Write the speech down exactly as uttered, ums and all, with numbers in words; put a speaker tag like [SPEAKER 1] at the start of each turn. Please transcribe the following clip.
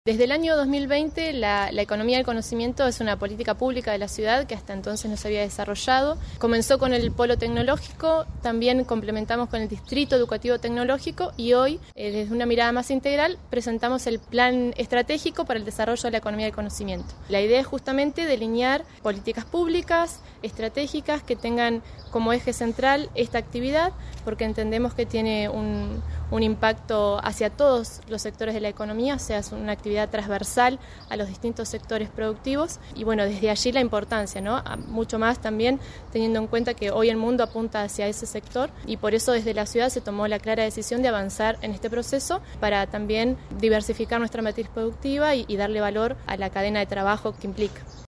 [SPEAKER 1] Desde el año dos mil veinte, la, la economía del conocimiento es una política pública de la ciudad que hasta entonces no se había desarrollado. Comenzó con el polo tecnológico, también complementamos con el distrito educativo tecnológico y hoy, eh, desde una mirada más integral, presentamos el plan estratégico para el desarrollo de la economía del conocimiento. La idea es justamente delinear políticas públicas, estratégicas, que tengan como eje central esta actividad, porque entendemos que tiene un, un impacto hacia todos los sectores de la economía, o sea, es una actividad transversal a los distintos sectores productivos y bueno, desde allí la importancia, ¿no? Mucho más también teniendo en cuenta que hoy el mundo apunta hacia ese sector y por eso desde la ciudad se tomó la clara decisión de avanzar en este proceso para también diversificar nuestra matriz productiva y, y darle valor a la cadena de trabajo que implica.